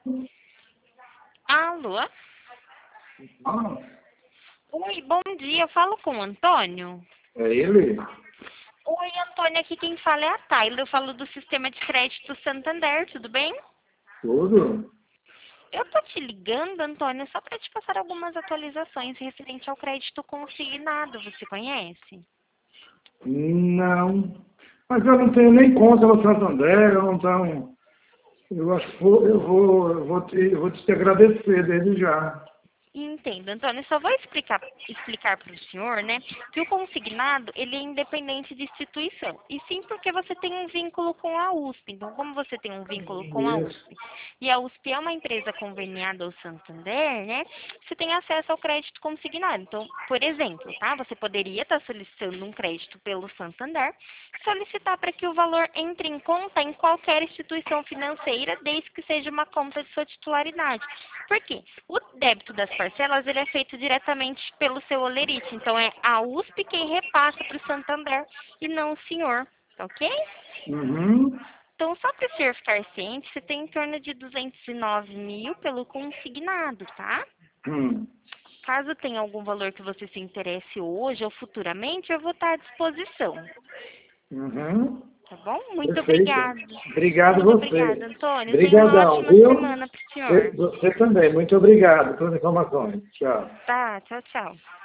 Alô? Ah, Oi, bom dia. Eu falo com o Antônio. é ele? Oi, Antônio. Aqui quem fala é a Tayla. Eu falo do Sistema de Crédito Santander, tudo bem? Tudo? Eu tô te ligando, Antônio, só para te passar algumas atualizações referente ao crédito consignado. Você conhece? Não. Mas eu não tenho nem conta no Santander, eu não tenho. Eu acho que eu vou te agradecer desde já. Entendo, Antônio. Só vou explicar para o senhor, né, que o consignado, ele é independente de instituição. E sim porque você tem um vínculo com a USP. Então, como você tem um vínculo com a Isso. USP, e a USP é uma empresa conveniada ao Santander, né, você tem acesso ao crédito consignado. Então, por exemplo, tá, você poderia estar solicitando um crédito pelo Santander, solicitar para que o valor entre em conta em qualquer instituição financeira, desde que seja uma conta de sua titularidade. Por quê? O débito das parcelas ele é feito diretamente pelo seu olerite. Então, é a USP quem repassa para o Santander e não o senhor. Tá ok? Uhum. Então, só para o senhor ficar ciente, você tem em torno de 209 mil pelo consignado, tá? Hum. Caso tenha algum valor que você se interesse hoje ou futuramente, eu vou estar à disposição. Uhum. Tá bom? Muito Perfeito. obrigada. Obrigado a Muito obrigada, você. Antônio. Tenha uma Obrigadão, ótima viu? semana para o senhor. Você também. Muito obrigado pelas informações. Tchau. Tá, tchau, tchau.